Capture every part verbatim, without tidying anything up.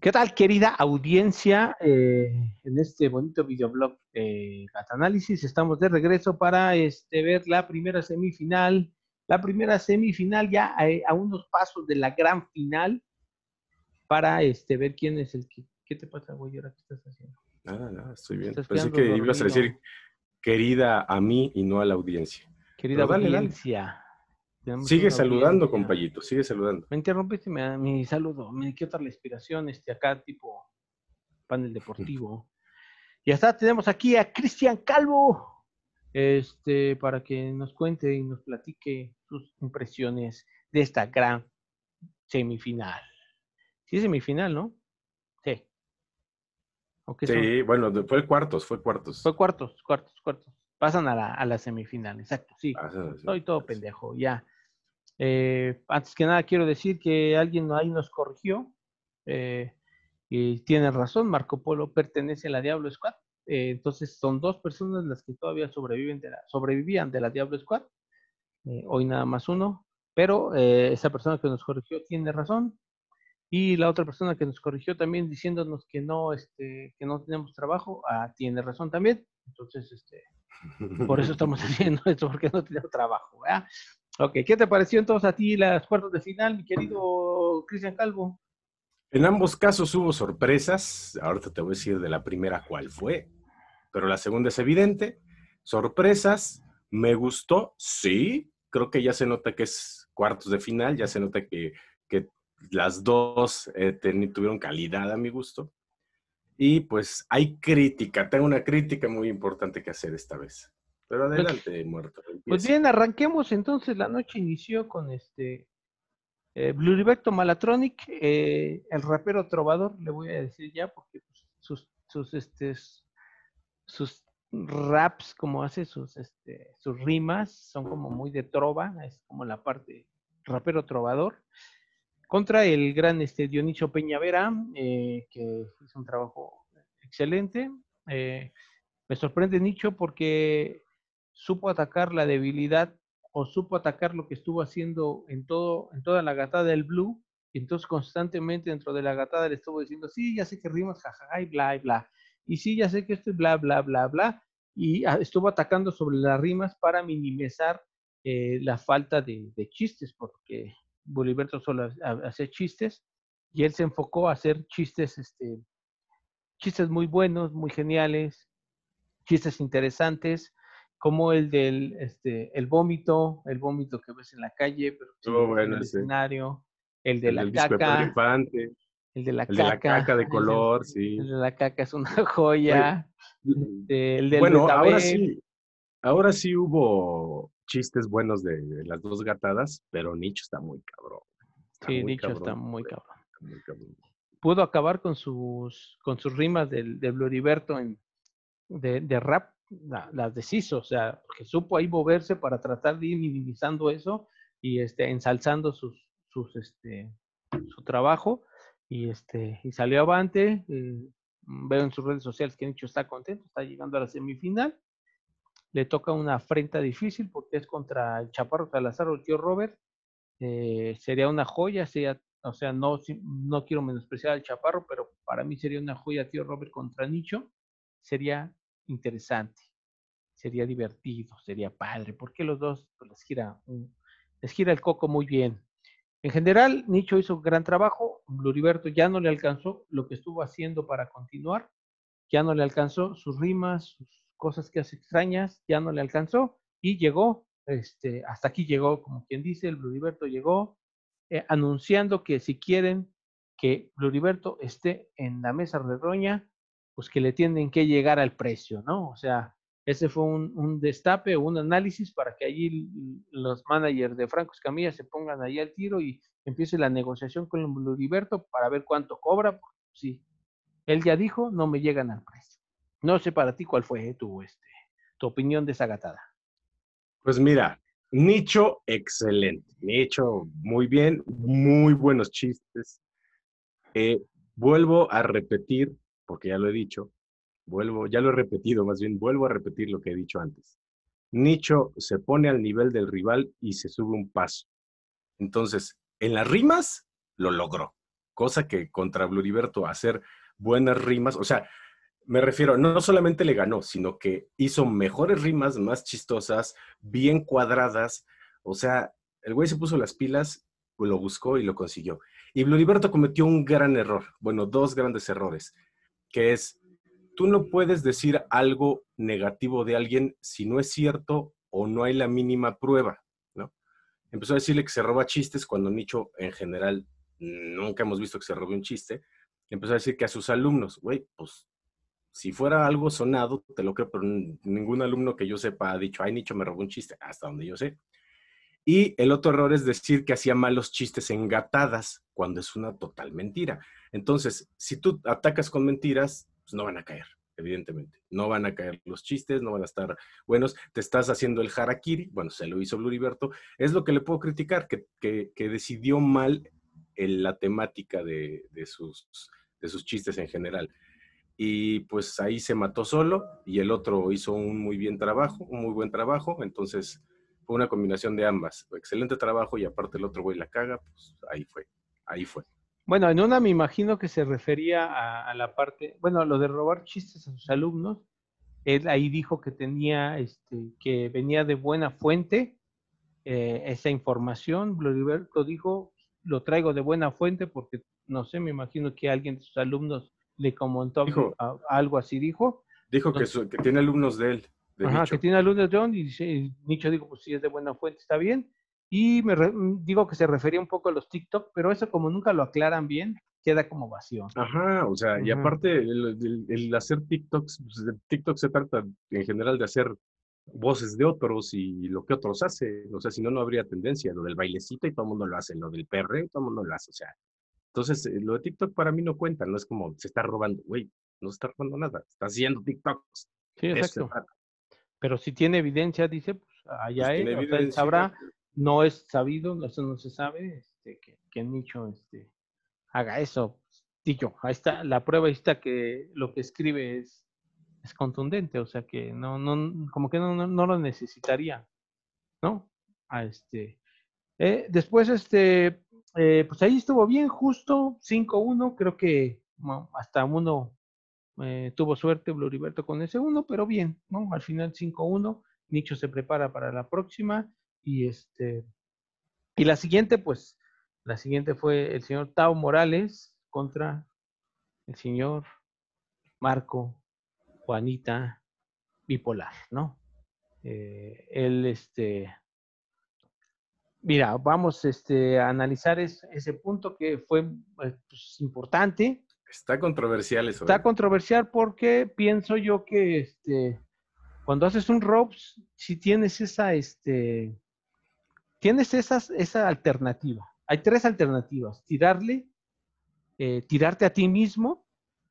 ¿Qué tal, querida audiencia? Eh, en este bonito videoblog de Gatanálisis estamos de regreso para este, ver la primera semifinal. La primera semifinal ya a, a unos pasos de la gran final para este, ver quién es el que... ¿Qué te pasa, güey? ¿Ahora qué estás haciendo? Nada, nada, estoy bien. Estás Pensé quedando que ibas a dormido. decir querida a mí y no a la audiencia. Querida Pero dale, dale. audiencia. Tenemos Sigue una saludando, audiencia. compayito, sigue saludando. Me interrumpiste mi, mi saludo. Me quiero la inspiración, este, acá tipo panel deportivo. Ya está, tenemos aquí a Cristian Calvo, este, para que nos cuente y nos platique sus impresiones de esta gran semifinal. Sí, semifinal, ¿no? Sí. ¿O qué son? Sí, bueno, fue cuartos, fue Fue cuartos. cuartos, cuartos, cuartos. Pasan a la, a la semifinal, exacto, sí. Ah, sí, sí, Soy todo sí. pendejo, ya. Eh, antes que nada, quiero decir que alguien ahí nos corrigió. Eh, y tiene razón, Marco Polo pertenece a la Diablo Squad. Eh, entonces son dos personas las que todavía sobreviven de la, sobrevivían de la Diablo Squad. Eh, hoy nada más uno. Pero eh, esa persona que nos corrigió tiene razón. Y la otra persona que nos corrigió también diciéndonos que no, este, que no tenemos trabajo, ah, tiene razón también. Entonces, este, por eso estamos haciendo esto, porque no tenemos trabajo. ¿Verdad? Ok, ¿qué te pareció entonces a ti las cuartos de final, mi querido Cristian Calvo? En ambos casos hubo sorpresas. Ahorita te voy a decir de la primera cuál fue, pero la segunda es evidente. Sorpresas, me gustó, sí. Creo que ya se nota que es cuartos de final, ya se nota que, que las dos eh, tuvieron calidad a mi gusto. Y pues hay crítica, tengo una crítica muy importante que hacer esta vez. Pero Pues, adelante, muerto, pues empiece. bien, arranquemos entonces. La noche inició con este eh, Bluriberto Malatronic, eh, el rapero trovador, le voy a decir ya, porque pues, sus, sus, este, sus raps, como hace sus, este, sus rimas, son como muy de trova, es como la parte rapero trovador, contra el gran este, Dionisio Peñavera, eh, que hizo un trabajo excelente. Eh, me sorprende Nicho porque supo atacar la debilidad o supo atacar lo que estuvo haciendo en, todo, en toda la gatada del Blue. Y entonces constantemente dentro de la gatada le estuvo diciendo, sí, ya sé que rimas, jajaja, y bla, y bla. Y sí, ya sé que esto es bla, bla, bla, bla. Y estuvo atacando sobre las rimas para minimizar eh, la falta de, de, chistes, porque Boliberto solo hacía chistes y él se enfocó a hacer chistes, este, chistes muy buenos, muy geniales, chistes interesantes, como el del este, el vómito, el vómito que ves en la calle, pero sin Oh, estar en bueno, el ese. escenario, el de El la del disco de Pedro caca, Infante, el de la el de la caca caca, de el, del, color, el sí. de la caca es una Oye, joya, este, el del bueno, ahora betabel, sí, ahora sí hubo chistes buenos de, de las dos gatadas, pero Nicho está muy cabrón. Está sí, muy dicho está cabrón, muy pobre, cabrón. está muy cabrón. Pudo acabar con sus, con sus rimas del, del Bluriberto en, de, de rap, la, las deshizo, o sea, que supo ahí moverse para tratar de ir minimizando eso y este, ensalzando sus, sus, este, su trabajo y, este, y salió avante. Eh, veo en sus redes sociales que Nicho está contento, está llegando a la semifinal. Le toca una afrenta difícil porque es contra el Chaparro Salazar o el tío Robert. Eh, sería una joya, sería, o sea, no, no quiero menospreciar al Chaparro, pero para mí sería una joya tío Robert contra Nicho. Sería interesante, sería divertido, sería padre, porque los dos pues, les, gira un, les gira el coco muy bien. En general, Nicho hizo un gran trabajo, Luriberto ya no le alcanzó lo que estuvo haciendo para continuar, ya no le alcanzó sus rimas, sus cosas que hace extrañas, ya no le alcanzó y llegó, este, hasta aquí llegó, como quien dice, el Luriberto llegó eh, anunciando que si quieren que Luriberto esté en la mesa redonda, pues que le tienen que llegar al precio, ¿no? O sea, ese fue un, un destape, un análisis para que allí los managers de Franco Escamilla se pongan ahí al tiro y empiece la negociación con Luriberto para ver cuánto cobra. Sí, él ya dijo, no me llegan al precio. No sé para ti cuál fue tu, este, tu opinión de esa gatada. Pues mira, Nicho, excelente. Nicho, muy bien, muy buenos chistes. Eh, vuelvo a repetir, porque ya lo he dicho, vuelvo, ya lo he repetido, más bien vuelvo a repetir lo que he dicho antes. Nicho se pone al nivel del rival y se sube un paso. Entonces, en las rimas, lo logró. cosa que contra Bluriberto hacer buenas rimas, o sea, me refiero, no solamente le ganó, sino que hizo mejores rimas, más chistosas, bien cuadradas, o sea, el güey se puso las pilas, lo buscó y lo consiguió. Y Bluriberto cometió un gran error, bueno, dos grandes errores, que es, tú no puedes decir algo negativo de alguien si no es cierto o no hay la mínima prueba, ¿no? Empezó a decirle que se roba chistes cuando Nicho en general nunca hemos visto que se robe un chiste. Empezó a decir que a sus alumnos, güey, pues si fuera algo sonado, te lo creo, pero ningún alumno que yo sepa ha dicho, ay, Nicho me robó un chiste, hasta donde yo sé. Y el otro error es decir que hacía malos chistes engatadas, cuando es una total mentira. Entonces, si tú atacas con mentiras, pues no van a caer, evidentemente. No van a caer los chistes, no van a estar buenos. Te estás haciendo el harakiri, bueno, se lo hizo Bluriberto. Es lo que le puedo criticar, que, que, que decidió mal en la temática de, de, sus, de sus chistes en general. Y pues ahí se mató solo y el otro hizo un muy bien trabajo, un muy buen trabajo, entonces fue una combinación de ambas, excelente trabajo y aparte el otro güey la caga, pues ahí fue, ahí fue. Bueno, en una me imagino que se refería a, a la parte, bueno, a lo de robar chistes a sus alumnos. Él ahí dijo que tenía, este, que venía de buena fuente eh, esa información. Bluriberto dijo, lo traigo de buena fuente porque, no sé, me imagino que alguien de sus alumnos le comentó Dijo, a, a, algo así, dijo. dijo que, Entonces, su, que tiene alumnos de él, de ajá, que Nicho. tiene alumnos de John y dice, Nicho dijo, pues si es de buena fuente, está bien. Y me re, digo que se refería un poco a los TikTok, pero eso como nunca lo aclaran bien, queda como vacío. Ajá, o sea, y Ajá. aparte el, el, el hacer TikToks, pues, de TikTok se trata en general de hacer voces de otros y lo que otros hacen, o sea, si no, no habría tendencia, lo del bailecito y todo el mundo lo hace, lo del perreo todo el mundo lo hace, o sea, entonces eh, lo de TikTok para mí no cuenta, no es como se está robando, güey, no se está robando nada, está haciendo TikToks, Sí, de eso se exacto. trata. Pero si tiene evidencia, dice, pues Pues allá tiene él, o sea, él evidencia, sabrá, no es sabido, eso no se sabe, este, que, que Nicho este, haga eso. Dicho, ahí está, la prueba ahí está que lo que escribe es, es contundente, o sea que no, no, como que no, no, no lo necesitaría, ¿no? A este, eh, después, este, eh, pues ahí estuvo bien, justo, cinco uno, creo que bueno, hasta uno eh, tuvo suerte Bluriberto con ese uno, pero bien, ¿no? Al final cinco uno, Nicho se prepara para la próxima y este, y la siguiente, pues, la siguiente fue el señor Tao Morales contra el señor Marco Juanita Bipolar, ¿no? Eh, él, este, mira, vamos este, a analizar es, ese punto que fue eh, pues, importante. está controversial eso, Está ¿eh? controversial porque pienso yo que este, cuando haces un ropes, si tienes esa, este, tienes esas, esa alternativa. Hay tres alternativas: tirarle, eh, tirarte a ti mismo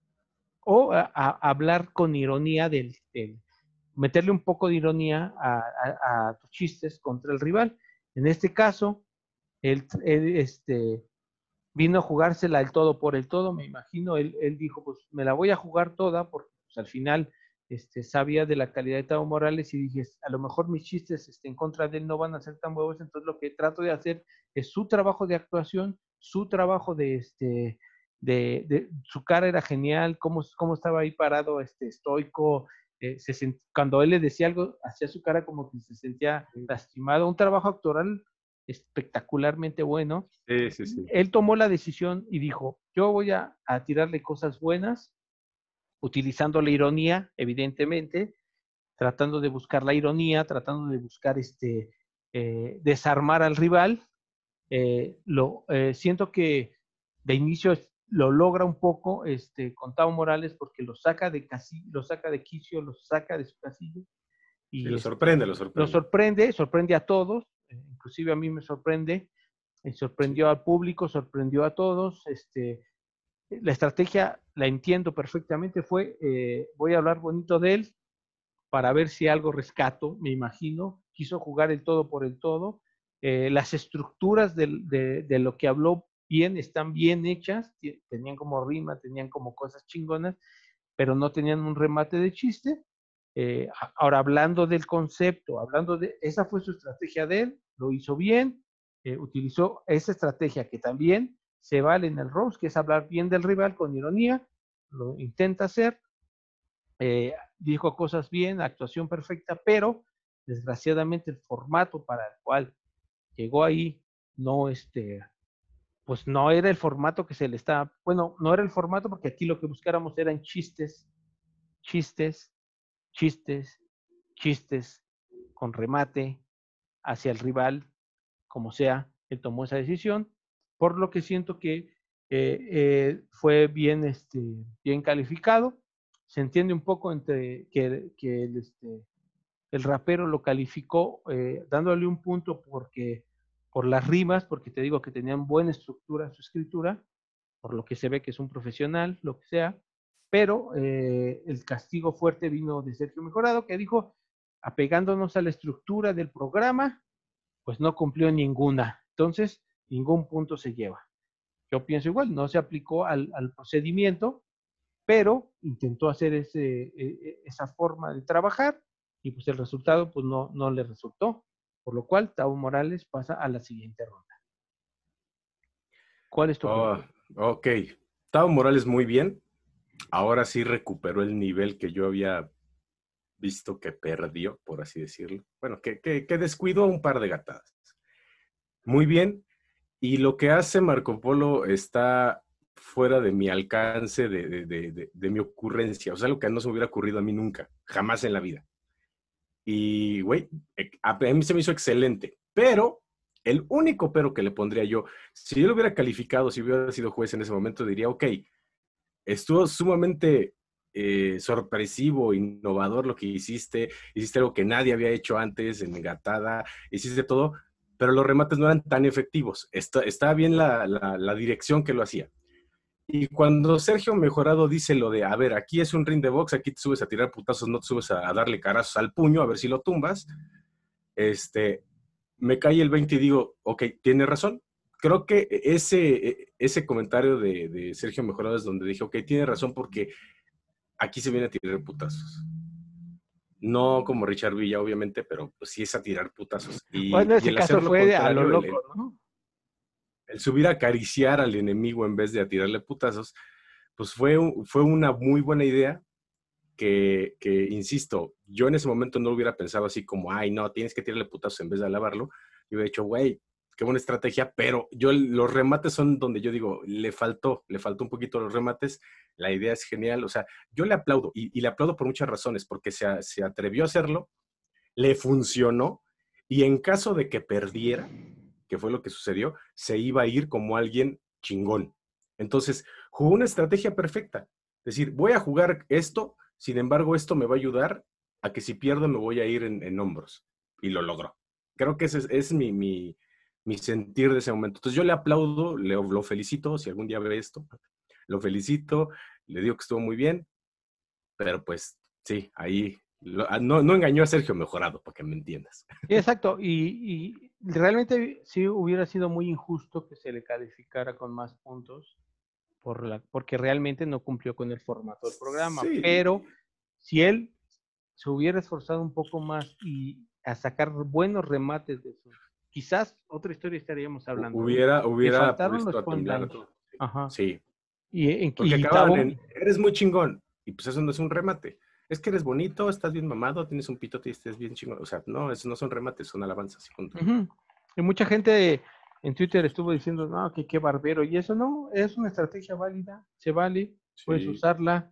o a, a hablar con ironía del, del, meterle un poco de ironía a, a, a tus chistes contra el rival. En este caso, él, él este, vino a jugársela el todo por el todo, me imagino. Él, él dijo, pues me la voy a jugar toda porque pues, al final este, sabía de la calidad de Tavo Morales y dije, a lo mejor mis chistes este, en contra de él no van a ser tan buenos, entonces lo que trato de hacer es su trabajo de actuación, su trabajo de, este, de, de su cara era genial, cómo, cómo estaba ahí parado, este, estoico, eh, se sent, cuando él le decía algo, hacía su cara como que se sentía lastimado, un trabajo actoral espectacularmente bueno. Sí, sí, sí. Él tomó la decisión y dijo, yo voy a, a tirarle cosas buenas, utilizando la ironía, evidentemente, tratando de buscar la ironía, tratando de buscar este, eh, desarmar al rival. Eh, lo, eh, siento que de inicio lo logra un poco este, con Tavo Morales porque lo saca de casillo, lo saca de quicio, lo saca de su casillo Sí, y lo este, sorprende, lo lo sorprende. sorprende, sorprende a todos, eh, inclusive a mí me sorprende, eh, sorprendió Sí. al público, sorprendió a todos, este, la estrategia la entiendo perfectamente, fue eh, voy a hablar bonito de él para ver si algo rescato, me imagino, quiso jugar el todo por el todo, eh, las estructuras de, de, de, lo que habló bien están bien hechas, tenían como rima, tenían como cosas chingonas, pero no tenían un remate de chiste. Eh, ahora, hablando del concepto, hablando de, esa fue su estrategia de él, lo hizo bien, eh, utilizó esa estrategia que también se vale en el roast, que es hablar bien del rival con ironía, lo intenta hacer, eh, dijo cosas bien, actuación perfecta, pero desgraciadamente el formato para el cual llegó ahí no, este, pues no era el formato que se le estaba, bueno, no era el formato porque aquí lo que buscáramos eran chistes, chistes, chistes, chistes, con remate hacia el rival, como sea, él tomó esa decisión, por lo que siento que eh, eh, fue bien, este, bien calificado. Se entiende un poco entre que, que el, este, el rapero lo calificó eh, dándole un punto porque por las rimas, porque te digo que tenían buena estructura en su escritura, por lo que se ve que es un profesional, lo que sea, pero eh, el castigo fuerte vino de Sergio Mejorado, que dijo, apegándonos a la estructura del programa, pues no cumplió ninguna. Entonces, ningún punto se lleva. Yo pienso igual, no se aplicó al, al procedimiento, pero intentó hacer ese, esa forma de trabajar y pues el resultado pues no, no le resultó. Por lo cual, Tavo Morales pasa a la siguiente ronda. ¿Cuál es tu Oh, opinión? ok. Tavo Morales muy bien. Ahora sí recuperó el nivel que yo había visto que perdió, por así decirlo. Bueno, que, que, que descuidó un par de gatadas. Muy bien. Y lo que hace Marco Polo está fuera de mi alcance, de, de, de, de, de mi ocurrencia. O sea, algo que no se me hubiera ocurrido a mí nunca, jamás en la vida. Y, güey, a mí se me hizo excelente. Pero el único pero que le pondría yo, si yo lo hubiera calificado, si hubiera sido juez en ese momento, diría, ok, estuvo sumamente eh, sorpresivo, innovador lo que hiciste, hiciste algo que nadie había hecho antes en Gatada, hiciste todo, pero los remates no eran tan efectivos. Está, estaba bien la, la, la dirección que lo hacía. Y cuando Sergio Mejorado dice lo de, a ver, aquí es un ring de box, aquí te subes a tirar putazos, no te subes a, a darle carazos al puño, a ver si lo tumbas, este, me cae el veinte y digo, ok, tiene razón. Creo que ese, ese comentario de, de Sergio Mejorado es donde dije, ok, tiene razón porque aquí se viene a tirar putazos. No como Richard Villa, obviamente, pero pues sí es a tirar putazos. Y, Bueno, y ese el caso hacer lo fue a lo contrario, el, loco, el, ¿no? el subir a acariciar al enemigo en vez de a tirarle putazos, pues fue, un, fue una muy buena idea que, que, insisto, yo en ese momento no lo hubiera pensado así como, ay, no, tienes que tirarle putazos en vez de alabarlo. Yo hubiera dicho, güey, qué buena estrategia, pero yo los remates son donde yo digo, le faltó, le faltó un poquito los remates, la idea es genial, o sea, yo le aplaudo, y, y le aplaudo por muchas razones, porque se, se atrevió a hacerlo, le funcionó, y en caso de que perdiera, que fue lo que sucedió, se iba a ir como alguien chingón. Entonces, jugó una estrategia perfecta. Es decir, voy a jugar esto, sin embargo, esto me va a ayudar a que si pierdo me voy a ir en, en hombros. Y lo logró. Creo que ese es, es mi, mi, mi sentir de ese momento. Entonces yo le aplaudo, le, lo felicito, si algún día ve esto, lo felicito, le digo que estuvo muy bien, pero pues sí, ahí lo, no, no engañó a Sergio Mejorado, para que me entiendas. Sí, exacto, y, y realmente sí hubiera sido muy injusto que se le calificara con más puntos por la, porque realmente no cumplió con el formato del programa, pero Sí. si él se hubiera esforzado un poco más y a sacar buenos remates de eso, quizás otra historia estaríamos hablando. Hubiera, Le hubiera faltaron puesto los a temblar punchlines. todo. Ajá. Sí, Y, y, porque y acababan Tabo, en, eres muy chingón, y pues eso no es un remate. Es que eres bonito, estás bien mamado, tienes un pitote y estás bien chingón. O sea, no, eso no son remates, son alabanzas, punto. uh-huh. Y mucha gente en Twitter estuvo diciendo, no, que qué barbero, y eso no, es una estrategia válida, se vale, puedes Sí. usarla,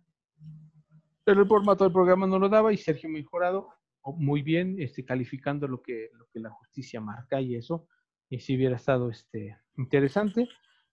pero el formato del programa no lo daba y Sergio Mejorado muy bien este, calificando lo que, lo que la justicia marca y eso, y si hubiera estado este, interesante.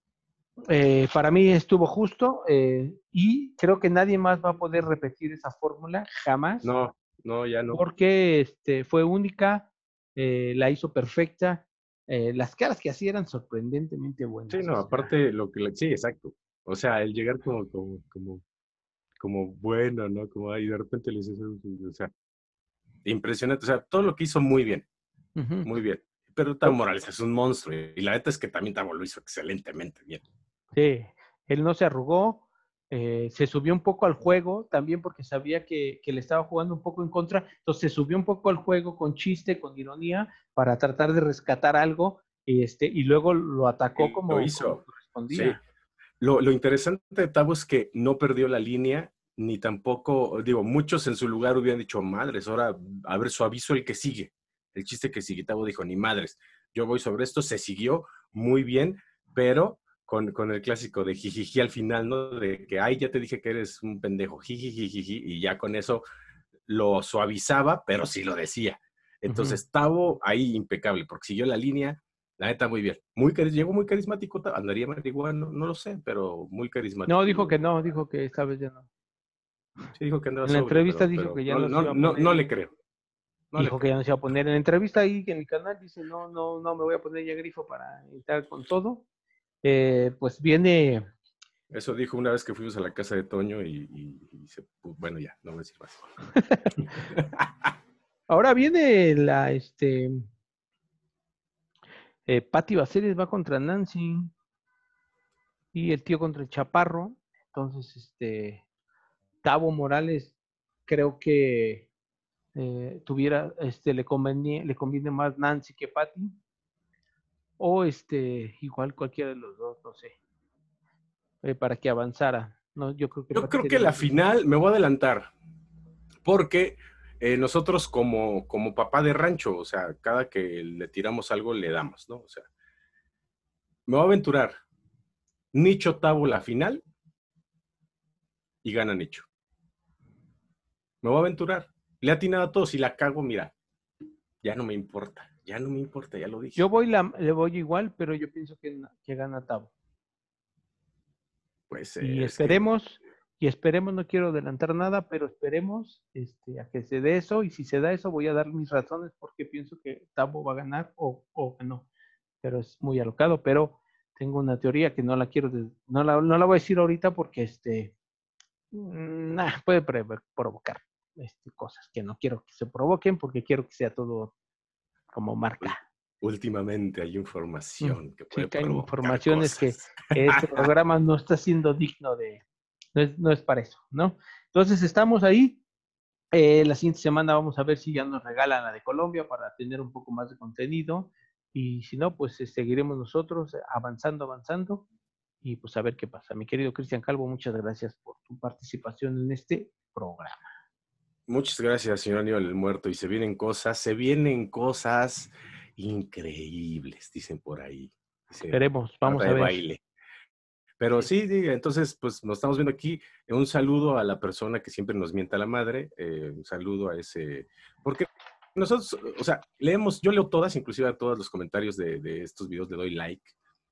Eh, para mí estuvo justo eh, y creo que nadie más va a poder repetir esa fórmula jamás, No, no, ya no. porque este, fue única, eh, la hizo perfecta, eh, las caras que hacía eran sorprendentemente Sí, buenas. O no, sea, aparte lo que, le- sí, exacto. O sea, el llegar como, como, como, como bueno, ¿no? Como ahí de repente le dices, o sea, impresionante. O sea, todo lo que hizo muy bien, uh-huh. muy bien. Pero Tavo Morales es un monstruo, y la neta es que también Tavo lo hizo excelentemente bien. Sí, él no se arrugó, eh, se subió un poco al juego, también porque sabía que, que le estaba jugando un poco en contra, entonces se subió un poco al juego con chiste, con ironía, para tratar de rescatar algo, y, este, y luego lo atacó Y lo como, como hizo. respondía. Sí. Lo, lo interesante de Tabo es que no perdió la línea, ni tampoco, digo, muchos en su lugar hubieran dicho, madres, ahora, a ver, suavizo el que sigue, el chiste que sigue. Tabo dijo, ni madres, yo voy sobre esto, se siguió muy bien, pero con, con el clásico de jijiji al final, ¿no? De que, ay, ya te dije que eres un pendejo, jijiji, y ya con eso lo suavizaba, pero sí lo decía. Entonces, uh-huh. Tabo ahí impecable, porque siguió la línea. La neta, muy bien. Muy cari- llegó muy carismático. Andaría marihuana, no, no lo sé, pero muy carismático. No, dijo que no, dijo que esta vez ya no. Sí, dijo que andaba en la sobrio, entrevista pero, dijo pero que ya no, no, no, se iba a no, poner. no le creo. No Dijo le que ya creo. no se iba a poner. En la entrevista ahí en mi canal dice, no, no, no me voy a poner ya grifo para entrar con todo. Eh, pues viene... Eso dijo una vez que fuimos a la casa de Toño y, y, y se, pues, bueno, ya, no voy a decir más. Ahora viene la, este... Eh, Patti Baseles va contra Nancy y el tío contra el Chaparro. Entonces, este, Tavo Morales creo que eh, tuviera, este, le conviene, le conviene más Nancy que Patti. O este, igual cualquiera de los dos, no sé. Eh, para que avanzara. No, yo creo que Yo Patti creo que sería la más final, me voy a adelantar, porque eh, nosotros como, como papá de rancho, o sea, cada que le tiramos algo le damos, ¿no? O sea, me voy a aventurar. Nicho Tabo la final y gana Nicho. Me voy a aventurar. Le ha atinado a todos y la cago, mira, ya no me importa, ya no me importa, ya lo dije. Yo voy la, le voy igual, pero yo pienso que, que gana Tavo. Pues eh, y es esperemos, que... y esperemos, no quiero adelantar nada, pero esperemos este, a que se dé eso, y si se da eso voy a dar mis razones porque pienso que Tavo va a ganar o, o que no, pero es muy alocado, pero tengo una teoría que no la quiero, de, no, la, no la voy a decir ahorita porque este, nah, puede provocar este, cosas que no quiero que se provoquen porque quiero que sea todo como marca. Últimamente hay información que puede sí, que hay provocar informaciones cosas. que, que este programa no está siendo digno de, no es, no es para eso, ¿no? Entonces estamos ahí. Eh, la siguiente semana vamos a ver si ya nos regalan la de Colombia para tener un poco más de contenido. Y si no, pues eh, seguiremos nosotros avanzando, avanzando. Y pues a ver qué pasa. Mi querido Cristian Calvo, muchas gracias por tu participación en este programa. Muchas gracias, señor Aníbal el Muerto. Y se vienen cosas, se vienen cosas increíbles, dicen por ahí. Dice, Esperemos, vamos a de ver. Baile. Pero sí, sí, entonces, pues nos estamos viendo aquí. Un saludo a la persona que siempre nos mienta la madre. Eh, un saludo a ese. Porque nosotros, o sea, leemos, yo leo todas, inclusive a todos los comentarios de, de estos videos le doy like.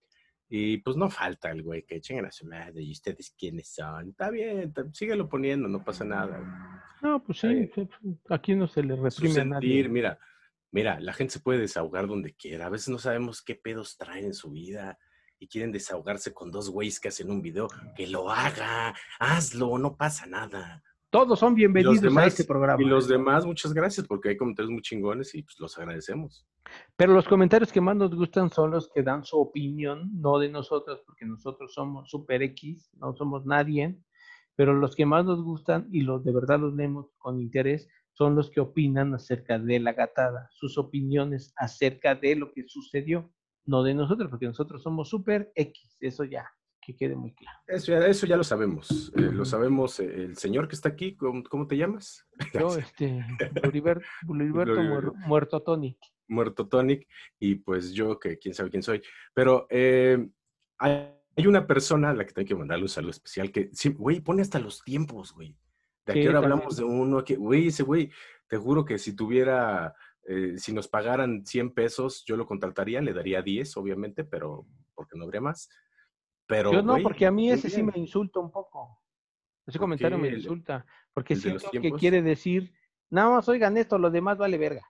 Y pues no falta el güey que chingan a su madre. ¿Y ustedes quiénes son? Está bien, síguelo poniendo, no pasa nada. No, pues sí, aquí no se le reprime Su a nadie. sentir, mira, mira, la gente se puede desahogar donde quiera. A veces no sabemos qué pedos traen en su vida y quieren desahogarse con dos güeyes que hacen un video. Que lo haga, hazlo, no pasa nada. Todos son bienvenidos demás, a este programa. Y los demás, muchas gracias, porque hay comentarios muy chingones y pues los agradecemos. Pero los comentarios que más nos gustan son los que dan su opinión, no de nosotros, porque nosotros somos super X, no somos nadie, pero los que más nos gustan y los de verdad los leemos con interés son los que opinan acerca de la gatada, sus opiniones acerca de lo que sucedió, no de nosotros, porque nosotros somos super X, eso ya, que quede muy claro. Eso ya, eso ya lo sabemos, eh, lo sabemos, eh, el señor que está aquí, ¿cómo, cómo te llamas? Yo, este, Bluriberto, Bluriberto Muer, Muerto Tonic. Muerto Tonic, y pues yo, que quién sabe quién soy, pero eh, hay, hay una persona a la que tengo que mandarle un saludo especial, que, sí, güey, pone hasta los tiempos, güey, de Sí, aquí ahora también. hablamos de uno, que, güey, ese güey, te juro que si tuviera, eh, si nos pagaran cien pesos, yo lo contrataría, le daría diez, obviamente, pero porque no habría más. Pero, yo no, güey, porque a mí ese bien. sí me insulta un poco. Ese ¿Por comentario me qué el, insulta, porque el de los siento que tiempos? quiere decir, nada más oigan esto, lo demás vale verga.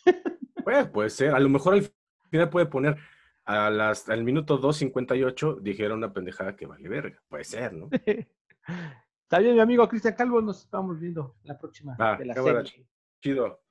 Pues puede ser, a lo mejor al final puede poner a las, al minuto dos cincuenta y ocho dijeron una pendejada que vale verga. Puede ser, ¿no? Está bien, mi amigo Cristian Calvo, nos estamos viendo la próxima Va, de la cámara, serie. chido.